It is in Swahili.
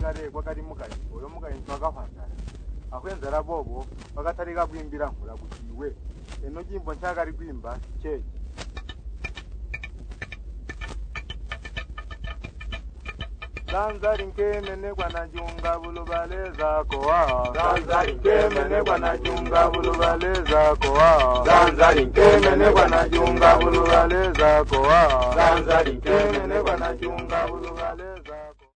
kale kwakali mukazi oyo mukazi twakafantala akwenzera bobo bakatalika kwimbira nkula kutiwe eno jimbo nchakali kwimba cheji Zanzari nkemene kwa najunga bulubale zako wa Zanzari nkemene kwa najunga bulubale zako wa Zanzari nkemene kwa najunga bulubale zako wa Zanzari nkemene kwa najunga bulubale